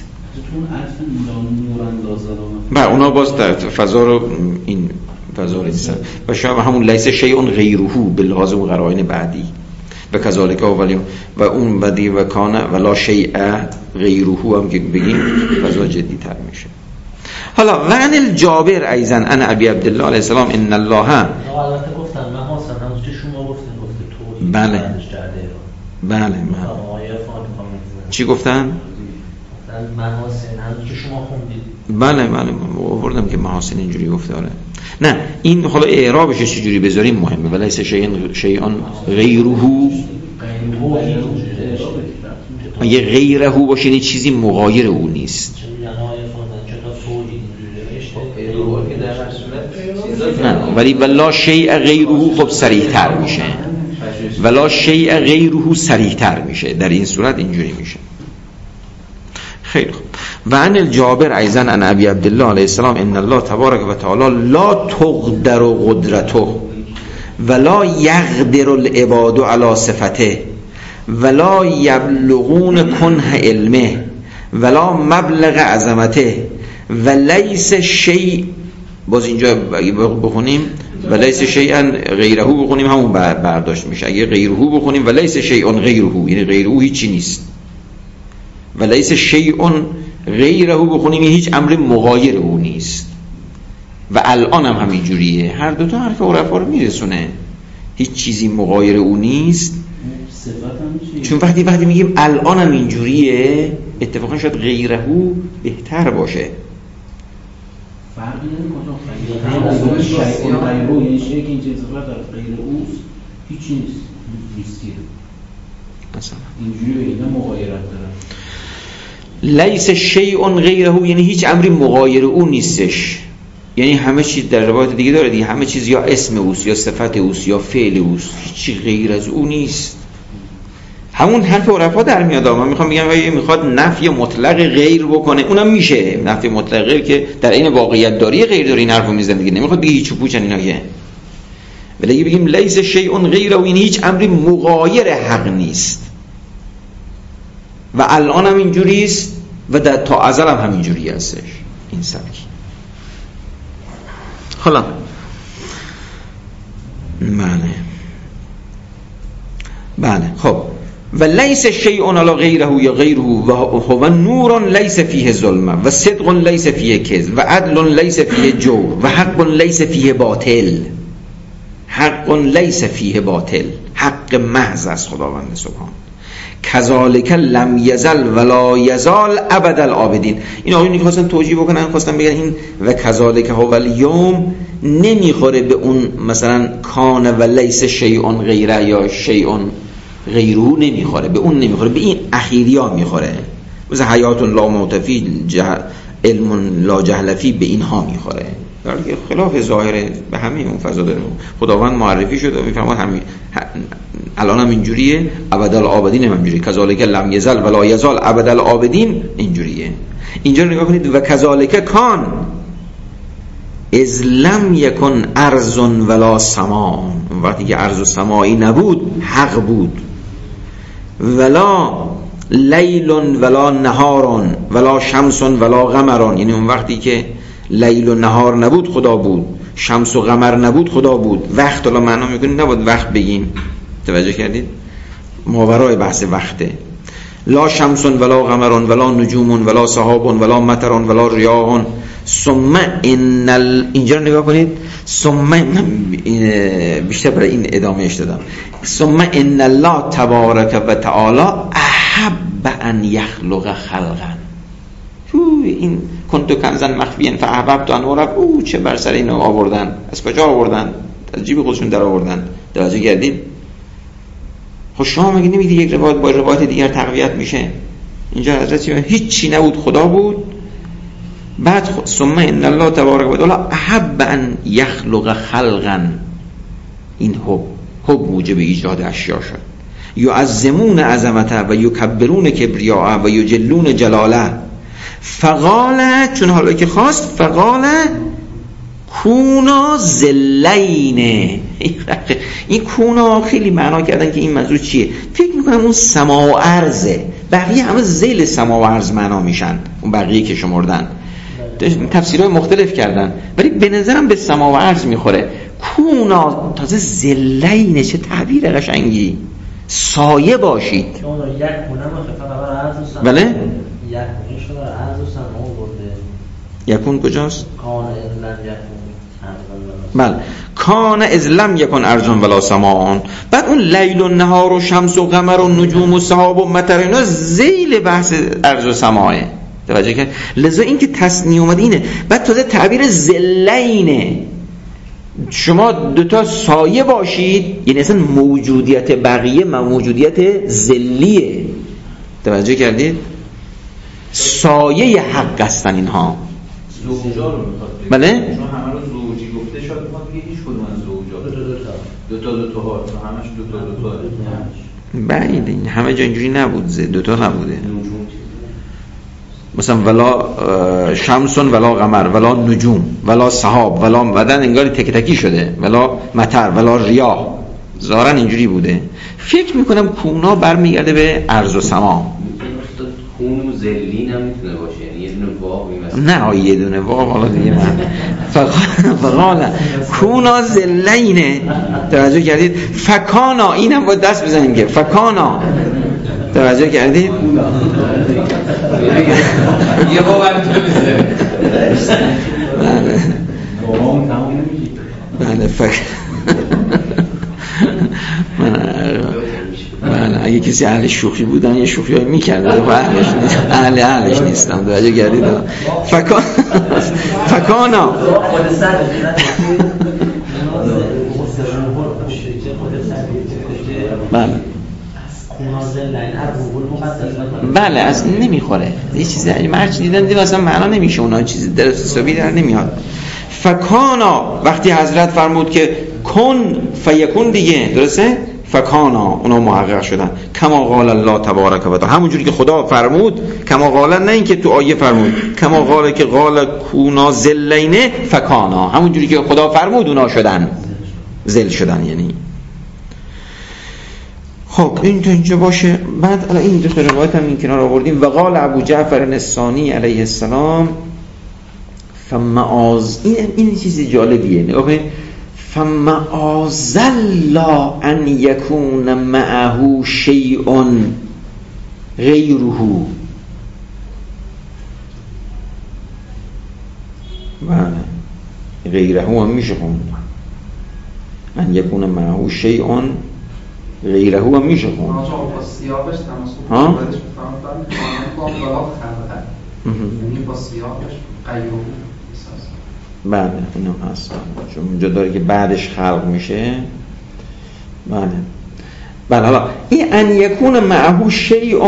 بله اونا باز در فضا رو این فضا رو نیستن و شما همون لیس شیء غیره بالغاز و قرائن بعدی و کذالک ولی و اون بعدی و کان ولا شیء غیره هم که بگیم فضا جدی تر میشه. حالا و عن الجابر ایضا ان ابی عبدالله علیه السلام ان الله البته گفتن من حسن همون که شما گفتین گفته تو بله بله بله چی گفتن؟ محاسن همون که شما خوندید. بله بله من آوردم که محاسن اینجوری گفته آره. نه این حالا اعرابش چجوری بذاریم مهمه. ولیس شیئن شیئن غیره اگه غیره باشه یعنی چیزی مغایر او نیست. نه ولی ولا شیء غیره خب صریح تر میشه. ولا شیء غیره صریح تر میشه. در این صورت اینجوری میشه. خیلی خوب. و عن الجابر ایضا عن ابی عبدالله علیه السلام ان الله تبارک و تعالی لا تقدر قدرته ولا یقدر العباد علی صفته ولا یبلغون کنه علمه ولا مبلغ عظمته ولیس شیء باز اینجا بخونیم ولیس شیئا غیره بخونیم همون برداشت میشه. اگه غیره بخونیم ولیس شیئا غیره یعنی غیره هیچی نیست. ولیس شیئا غیره بخونیم هیچ امر مغایر او نیست. و الان هم همین جوریه. هر دو تا حرف عرفا رو میرسونه. هیچ چیزی مغایر او نیست. چون وقتی وقتی میگیم الان هم اینجوریه اتفاقا شاید غیره بهتر باشه. فرقی نمی‌کنه. غیر شیء غیره یعنی شیء که این چیز صفت در غیر اوست هیچ نیست. نیستی. مثلا اینجوری به اینا مغایرت داره. لیس شیء غیره یعنی هیچ امری مغایر او نیستش. یعنی همه چیز در روایت دیگه داره دیگه همه چیز یا اسم اوست یا صفت اوست یا فعل اوست. هیچی غیر از او نیست. همون حرف عرفا در میاد. من میخوام بگم اگه میخواد نفی مطلق غیر بکنه اونم میشه. نفی مطلق غیر که در این واقعیت داری غیر داری این حرفو میزنه دیگه. نمیخواد بگه هیچ پوچن اینا که. ولی اگه بگیم لیس شیء غیر و این هیچ امری مغایر حق نیست. و الان هم اینجوری است و در تا ازل هم همینجوری هستش این سبکی. حالا بله بله خب و لیس شیء علی غیره یا غیره و هو نور لیس فیه ظلمه و صدق لیس فیه کذب و عدل لیس فیه جور و حق لیس فیه باطل. حق لیس فیه باطل حق محض از خداوند سبحان. کذالک لم یزل ولا یزال ابد العابدین. این آقایون می‌خواستن توجیه بکنن خواستن بگن این و کذالک هو الیوم نمیخوره به اون مثلا کان و لیس شیء غیره یا شیء غیره نمیخوره به اون نمیخوره به این اخیریا میخوره. مثل حیات لا موت فی علم لا جهل فی به اینها میخوره. در حالی که خلاف ظاهره به همه اون فضا داره. خداوند معرفی شده و میفرماد همین الان هم اینجوریه ابد العابدین هم اینجوریه. کذالک لم یزل ولا یزال ابد العابدین اینجوریه. اینجا رو نگاه کنید و کذالک کان از لم یکن ارض ولا سماء. وقتی که ارض و سمایی نبود حق بود. ولا لیل ولا نهار ولا شمس ولا قمر یعنی اون وقتی که لیل و نهار نبود خدا بود. شمس و قمر نبود خدا بود. وقت الان معنا میکنید نبود وقت بگیم. توجه کردید؟ ماورای بحث وقته. لا شمس ولا قمر ولا نجوم ولا سحاب ولا مطر ولا ریاح ثم ان ال... اینجا رو نگاه کنید. ثم بیشتر برای این ادامهش دادم. ثم ان الله تبارک و تعالی احب ان یخلق خلقا. این کنتو کنزن مخفیان فاحببت ان اعرف. او چه بر سر اینو آوردن. از کجا آوردن؟ از جیب خودشون در آوردن. توجه کردید؟ خب شما مگه نمیگی یک روایت با روایت دیگر تقویت میشه؟ اینجا حضرت هیچ چی نبود، خدا بود. بعد ثم ان الله تبارک و تعالی احب ان یخلق خلقا، این حب حب موجب ایجاد اشیا شد. یعظمون عظمته و یکبرون کبریاءه و یجلون جلاله. فقال، چون حالا که خواست، فقال کونا ذلین. این کونا خیلی معنا کردن که این منظور چیه. فکر میکنم اون سما و ارضه، بقیه همه ذیل سما و ارض معنا میشن، اون بقیه که شمردن تفسیرهای مختلف کردن، ولی به نظرم به سما و ارض میخوره. کونا تازه ذلین، چه تعبیر قشنگی، سایه باشید. بله؟ یکون شده عرض و سما برده. یکون کجاست؟ کان از لم یکون. بله، کان از لم یکن ارضون ولا سماء. بعد اون لیل و نهار و شمس و قمر و نجوم و سحاب و مطر، اینا ذیل بحث ارض و سماء. توجه کرد؟ لذا این که تصنیع اومده اینه. بعد تازه تعبیر ذلینه، شما دوتا سایه باشید، یعنی اصلا موجودیت بقیه موجودیت ذلیه. توجه کردید؟ سایه حق هستن اینها. زوجا رو میخواد بله؟ چون همه رو زوجی گفته، شاید میخواد بگه هیچ کدوم از زوجا دو تا دو تا ها، همش دو تا دو تا. بله، همه جا اینجوری نبود، دو تا نبوده. مثلا ولا شمسون ولا قمر ولا نجوم ولا سحاب ولا بدن، انگاری تک تکی شده، ولا مطر ولا ریاح، ظاهرا اینجوری بوده. فکر میکنم کونا برمیگرده به ارض و سما. خون و ذلین هم میتونه باشه، یعنی یه دونه واو مثلا. نه یه دونه واو، حالا دیگه من فقال کونا ذلین. توجه کردید؟ فکانا، اینم با دست بزنیم که فکانا. توجه کردید؟ یه باور تو بزنیم. بله بله فکر بله، اگه کسی اهل شوخی بودن یه شوخی هایی میکرده، اهلش نیست، اهل اهلش نیستم. توجه کردید؟ فکان فکانا بله بله، اصلا نمیخوره، یه چیزی اگه مرچ دیدن دیدن اصلا معنا نمیشه، اونا چیزی درست حسابی در نمیاد. فکانا، وقتی حضرت فرمود که کن فیکون دیگه، درسته؟ فکانا، اونا محقق شدن. کما قال الله تبارک و تعالی، همونجوری که خدا فرمود. کما قال، نه این که تو آیه فرمود، کما قال که قال کونا ذلین فکانا، همونجوری که خدا فرمود اونا شدن، ذل شدن. یعنی خب این تو اینجا باشه. بعد الان این دو تا روایت هم این کنار آوردیم. و قال ابو جعفر الثانی علیه السلام فمعاذ، این این چیز جالبیه، نگاه کنید. فمعاذ الله ان یکون معه شیء غیره. بله، غیره هم میشه خوند. ان یکون معه شیء غیره هم میشه خوند. با سیاقش تماسک ها؟ بودش میفهمم کام بالا خلقه، یعنی با سیاقش غیره. بله اینم هست، چون اونجا داره که بعدش خلق میشه. بله بله. حالا این ان یکون معه شیء،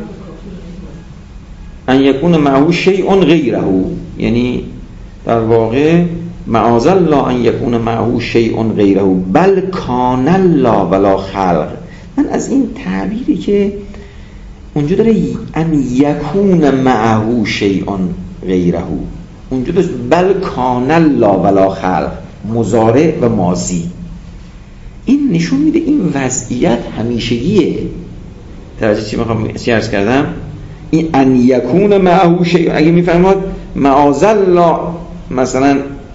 ان یکون معه شیء غیره، یعنی در واقع معاذ الله ان یکون معه شیء غیره بل کان الله ولا خلق. من از این تعبیری که اونجا داره ان یکون معه شیء غیره، اونجا داشت بل کان الله ولا خلق، مضارع و ماضی، این نشون میده این وضعیت همیشگیه. توجه چی میخوام چی عرض کردم؟ این ان یکون معه شیء، اگه میفرماد معاذ الله مثلا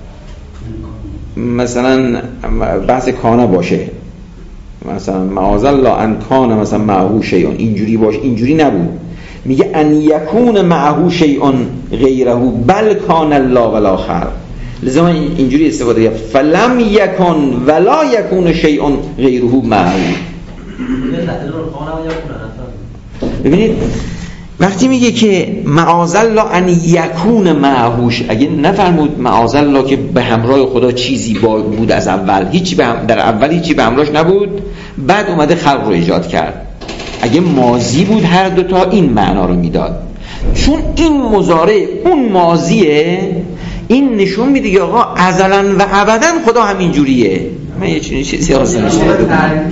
مثلا بحث کانه باشه، مثلا معاذ الله ان کان مثلا معه شیء، اینجوری باشه، اینجوری نبود. میگه ان یکون معه شیء غیره بل کان الله ولا خلق. لذا اینجوری استفاده کرد فلم یکن ولا یکون شیء غیره معه. ببینید وقتی میگه که معاذالله ان یکون معهوش، اگه نفرمود معاذالله که به همراه خدا چیزی بود از اول، هیچی به هم در اول هیچی به همراهش نبود، بعد اومده خلق رو ایجاد کرد. اگه ماضی بود هر دوتا این معنا رو میداد. چون این مضارع اون ماضیه، این نشون میده که آقا ازلا و ابدا خدا همین جوریه. من یه چیزی چیزی آسان شده مضارع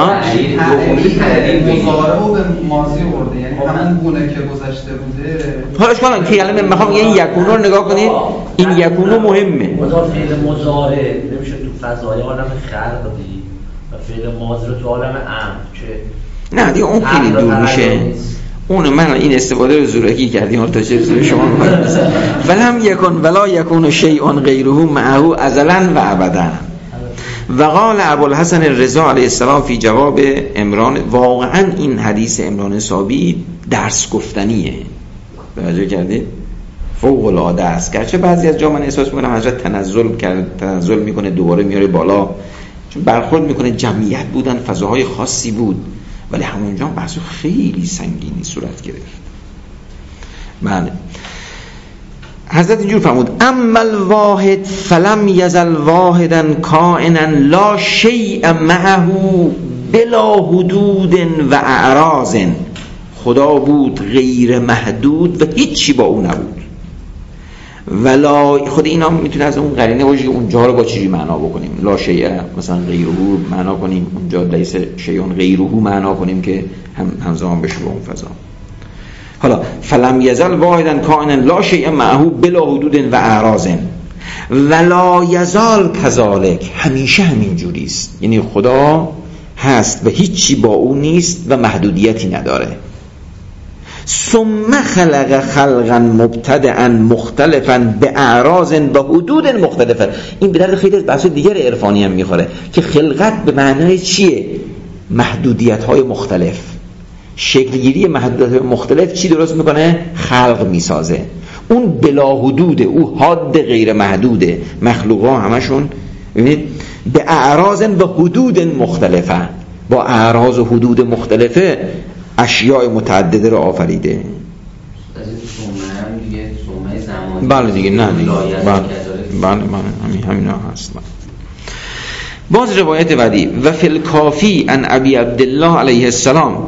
رو به ماضی برده، یعنی همون گونه که گذشته بوده. حالا اشکال که کلمه میخوام این یکونو رو نگاه کنید، این یکونو مهمه. مضارع فعل مضارع نمیشه تو فضای عالم خلق دی و فعل ماضی رو تو عالم امر که نه دیگه اون خیلی دور میشه. اون من این استفاده رو زورکی کردیم حالا تا چه زور شما ولم یکن ولا یکون شیء غیره معه ازلا و ابدا. و قال ابوالحسن الرضا علیه السلام فی جواب عمران، واقعا این حدیث عمران صابی درس گفتنیه، توجه کردید؟ فوق العاده است. گرچه بعضی از جا من احساس میکنم حضرت تنزل کرد، تنزل میکنه دوباره میاره بالا، چون برخورد میکنه جمعیت بودن، فضاهای خاصی بود، ولی همونجا بحث خیلی سنگینی صورت گرفت. بله حضرت اینجور فرمود اما الواحد فلم یزل واحدا کائنا لا شیء معه بلا حدود و اعراض. خدا بود غیر محدود و هیچی با او نبود. ولا خود اینا میتونه از اون قرینه باشه که اونجا رو با چیزی معنا بکنیم، لا شیء مثلا غیره معنا کنیم، اونجا لیس شیء غیره معنا کنیم که هم همزمان بشه با اون فضا. حالا فلم یزل واحدا کائنا لا شیء معه بلا حدود و اعراض ولا یزال کذالک، همیشه همین جوری است. یعنی خدا هست و هیچی با او نیست و محدودیتی نداره. ثم خلق خلقا مبتدعا مختلفا به اعراض و حدود مختلفه. این به درد خیلی از بحث دیگر عرفانی هم میخوره که خلقت به معنای چیه؟ محدودیت های مختلف. شکلگیری محدودیت مختلف چی درست میکنه؟ خلق میسازه. اون بلا حدوده، او حد غیر محدوده. مخلوقا همشون ببینید به اعراض و حدود مختلفه، با اعراض و حدود مختلفه اشیاء متعدده رو آفریده. از این سومه هم دیگه سومه زمانی بله دیگه نه دیگه بله بله همین همینا هست. باز روایت بعدی و فی الکافی ان ابی عبدالله علیه السلام،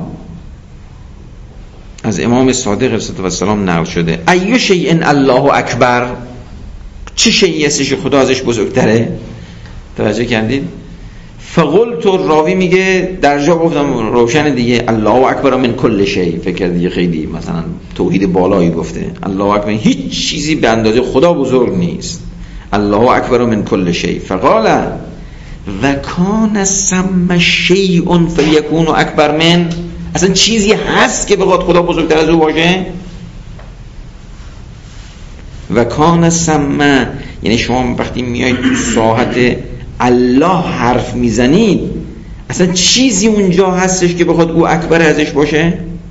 از امام صادق علیه السلام نقل شده، ایو شیء الله اکبر، چه شیئی هستش خدا ازش بزرگتره؟ توجه کردید؟ فقلت، راوی میگه در جا گفتم روشن دیگه، الله اکبر من کل شیء، فکر دیگه خیلی مثلا توحید بالایی گفته. الله اکبر، هیچ چیزی به اندازه خدا بزرگ نیست. الله اکبر من کل شیء. فقال و کان ثم شیء فیکون اکبر من، اصلا چیزی هست که بخواد خدا بزرگتر از او باشه؟ و کان ثم، یعنی شما وقتی میایید تو ساحت الله حرف میزنید، اصلا چیزی اونجا هستش که بخواد او اکبر ازش باشه؟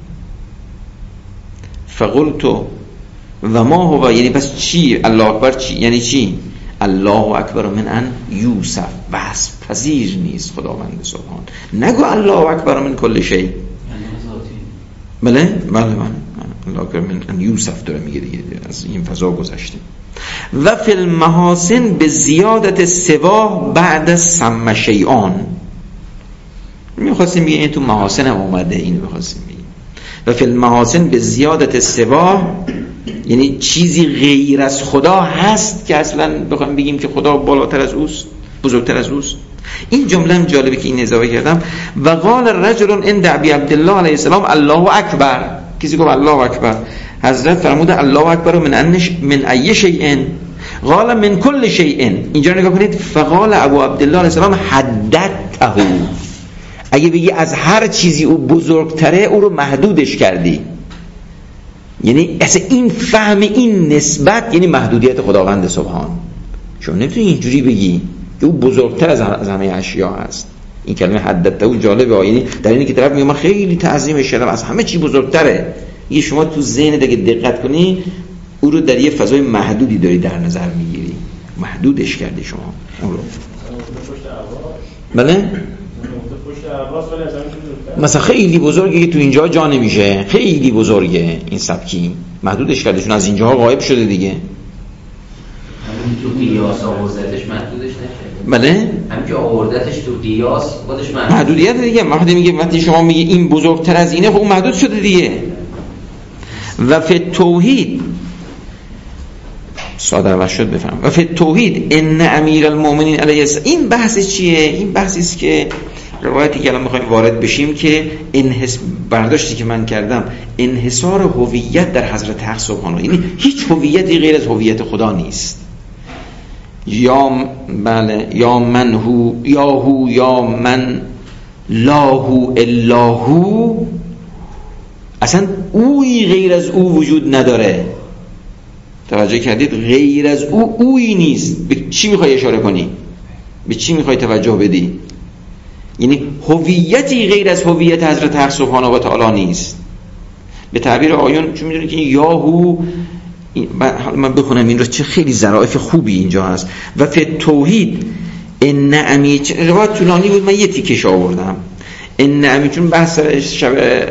فقلتو و ما هو، یعنی پس چی الله اکبر چی؟ یعنی چی؟ الله اکبر من ان یوسف، بس پذیر نیست خداوند سبحان. نگو الله اکبر من کل شیء. بله بله بله الله اکبر من ان یوسف داره میگه دیگه، از این فضا گذشتیم. و فی المحاسن به زیادت سوا بعد سم شیئان، میخواستیم بگیم این تو محاسن هم اومده، اینو میخواستیم بگیم. و فی المحاسن به زیادت سوا، یعنی چیزی غیر از خدا هست که اصلا بخوام بگیم که خدا بالاتر از اوست، بزرگتر از اوست. این جمله هم جالبه که این اضافه کردم. و قال رجل عند ابی عبدالله علیه السلام الله اکبر، کسی گفت الله اکبر، حضرت فرمود الله اکبر من انش من ای شیء، قال من کل شیء. اینجا نگاه کنید، فقال ابو عبدالله علیه السلام حددته، اگه بگی از هر چیزی او بزرگتره او رو محدودش کردی. یعنی اصلا این فهم این نسبت یعنی محدودیت خداوند سبحان. شما نمیتونی اینجوری بگی که او بزرگتر از همه اشیاء هست. این کلمه حددته او جالبه، یعنی در اینی که طرف میگه من خیلی تعظیمش کردم، از همه چی بزرگتره. یه شما تو ذهنت اگه دقت کنی او رو در یه فضای محدودی داری در نظر میگیری، محدودش کردی شما اون رو. بله؟ مثلا خیلی بزرگه که تو اینجا جا نمیشه، خیلی بزرگه این سبکی، محدودش کرده چون از اینجاها غایب شده دیگه. همین تو قیاس آوردتش محدودش نشده. بله همین که آوردتش تو قیاس خودش محدود محدودیت دیگه. وقتی میگه وقتی شما میگه این بزرگتر از اینه، خب اون محدود شده دیگه. و فی توحید ساده و شد بفهم. و فی توحید ان امیر المؤمنین علیه السلام. این بحث چیه؟ این بحثی است که روایتی که الان میخوایم وارد بشیم که انحص برداشتی که من کردم انحصار هویت در حضرت حق سبحانه، یعنی هیچ هویتی غیر از هویت خدا نیست. یا بله یا من هو یا هو یا من لا هو الا هو، اصلا اویی غیر از او وجود نداره. توجه کردید؟ غیر از او اویی نیست. به چی میخوای اشاره کنی؟ به چی میخوای توجه بدی؟ یعنی هویتی غیر از هویت حضرت حق سبحانه و تعالی نیست. به تعبیر آیون چون میدونید که یاهو، حالا من بخونم این رو، چه خیلی ظرافت خوبی اینجا هست. و فی توحید ان امی، روایت طولانی بود، من یه تیکش آوردم. ان امی چون بحث شب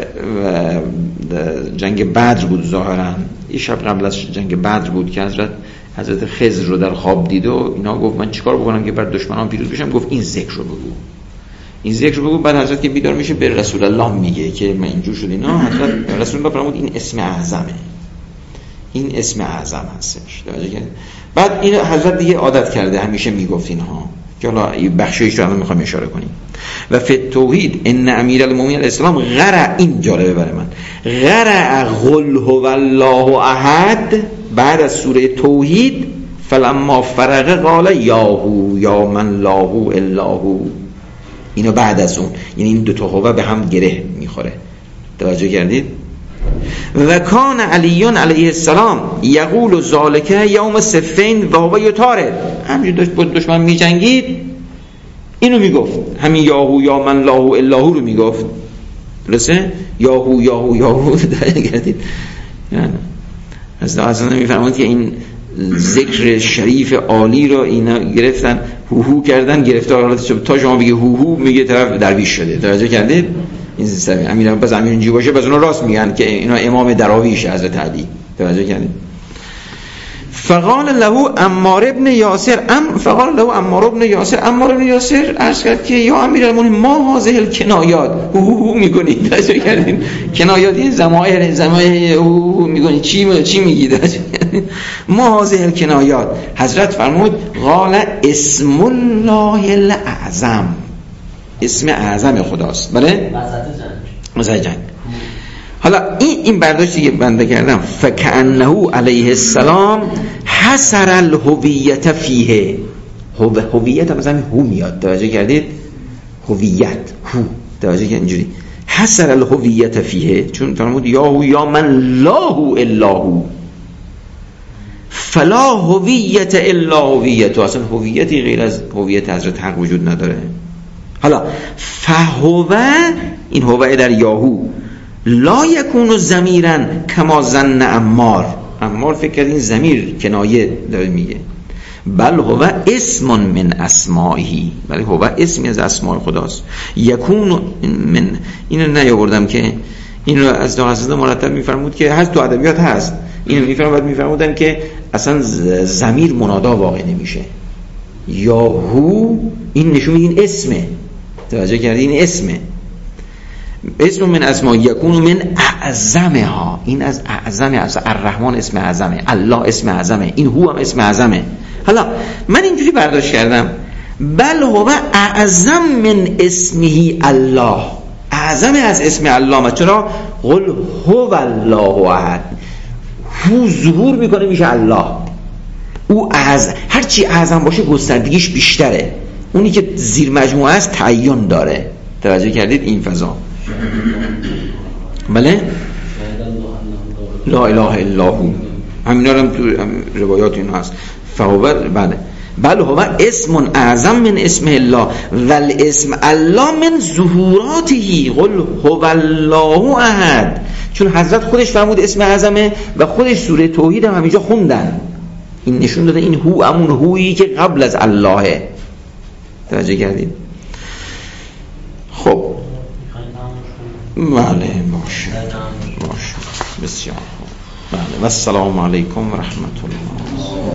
جنگ بدر بود، ظاهرا یه شب قبل از جنگ بدر بود که حضرت حضرت خضر رو در خواب دید و اینا گفت من چیکار بکنم که بر دشمنان پیروز بشم؟ گفت این ذکر رو بگو، این ذکر رو بگو. بعد حضرت که بیدار میشه به رسول الله میگه که من اینجور شد اینا. حضرت رسول الله فرمود این اسم اعظمه، این اسم اعظم هستش. بعد این حضرت دیگه عادت کرده همیشه میگفت اینها، که حالا بخشیش رو الان میخوام اشاره کنیم. و فی توحید ان امیر المؤمنین علیه السلام غرع، این جالبه برای من، غرع قل هو الله احد بعد از سوره توحید. فلما فرغ قال یا هو یا من لا هو الا هو. اینو بعد از اون، یعنی این دو تا هو به هم گره میخوره. توجه کردید؟ و کان علیون علیه السلام یقول ذالک یوم صفین و هو یطارد. همینجور داشت با دشمن میجنگید اینو میگفت، همین یاهو یا من لاهو الاهو رو میگفت. درسته؟ یاهو یاهو یاهو. گردید یعنی از اصلا میفرماند که این ذکر شریف عالی رو اینا گرفتن هوهو کردن، گرفتار حالتش تا شما بگه هوهو میگه طرف درویش شده. توجه کردید؟ این سیستم امیرم بس امیر اینجوری باشه، بس اونا راست میگن که اینا امام دراویش حضرت علی. توجه کردید؟ فقال له عمار ابن یاسر ام فقال له عمار ابن یاسر عمار ابن یاسر عرض کرد که یا امیرالمومنین ما هذه الکنایات هو هو میگونید. توجه کردید؟ کنایات این ضمائر ضمائر هو میگونید چی چی میگید؟ ما هذه الکنایات. حضرت فرمود قال اسم الله الاعظم، اسم اعظم خداست. بله؟ وسط جنگ. حالا این این برداشتی که بنده کردم فکأنه علیه السلام حصر الهویت فیه. هویت مثلا هو میاد. توجه کردید؟ هویت هو. توجه کردید؟ اینجوری حصر الهویت فیه، چون فرمود یا هو یا من لا هو الا هو فلا هویت الا هویت. اصلا هویتی غیر از هویت حضرت حق وجود نداره. حالا فهو، این هو در یاهو لا یکون ضمیرا کما ظن عمار. عمار فکر کرد این ضمیر کنایه داره میگه. بل هو اسم من اسمائه، بل هو اسمی از اسماء خداست. یکون من، اینو نیاوردم که این رو از داغسته مرتب میفرمود که هست تو ادبیات هست، اینو میفرمود بعد میفرمودن که اصلا ضمیر منادا واقع نمیشه. یا هو این نشون میده این اسمه. توجه کردی؟ این اسمه، اسم من اسماء یکون من اعظمها. این از اعظمه، از الرحمن اسم اعظمه، الله اسم اعظمه، این هو هم اسم اعظمه. حالا من اینجوری برداشت کردم بل هو اعظم من اسمه الله، اعظم از اسم الله. چرا؟ قل هو الله احد. هو ظهور میکنه میشه الله. او اعظم، هرچی اعظم باشه گستردگیش بیشتره. اونی که زیر مجموعه است تعین داره. توجه کردید؟ این فضا. بله؟ لا اله الا هو، همینا هم تو روایات این هست. فهو بله بل هو اسم اعظم من اسم الله ول اسم الله من ظهوراته. قل هو الله احد. چون حضرت خودش فرمود اسم اعظمه و خودش سوره توحید هم همینجا خوندن. این نشون داده این هو همون هویی که قبل از اللهه. توجه کردید؟ خب بله باشه باشه بسیار خوب. بله و السلام علیکم و رحمت الله.